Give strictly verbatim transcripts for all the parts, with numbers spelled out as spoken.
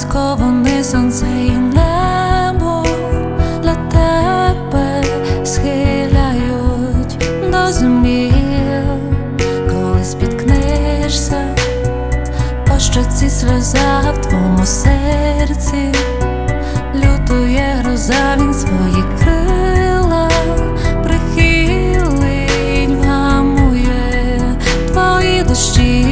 близько вони, сонце і небо для тебе схиляють до землі. Коли спіткнешся, по щоці сльоза в твоєму серці, лютує гроза, він свої крила прихилить, вгамує твої дощі.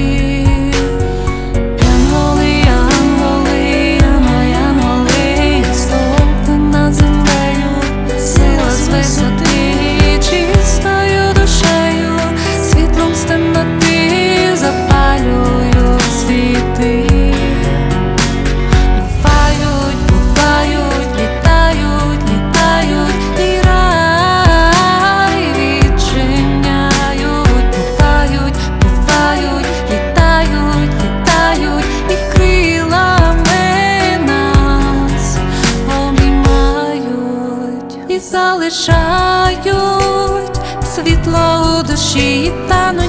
Залишають світло у душі, тануть